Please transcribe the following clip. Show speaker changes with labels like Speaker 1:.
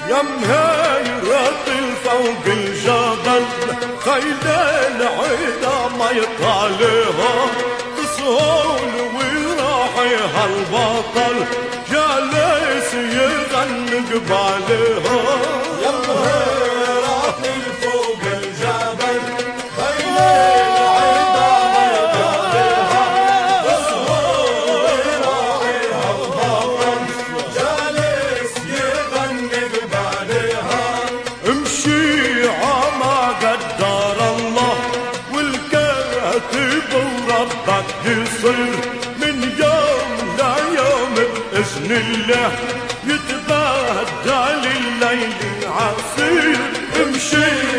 Speaker 1: يا مهيرة فوق الجبل خيل العدا ما يطالها تصول ويراحيها البطل جالس يغني قبالها.
Speaker 2: يا مهيرة فوق الجبل خيل العدا ما يطالها تصول ويراحيها البطل جالس يغني قبالها.
Speaker 1: امشي عما قدر الله والكاتب وربك يصير من يوم ليوم بإذن الله يتبدل الليل عصير. امشي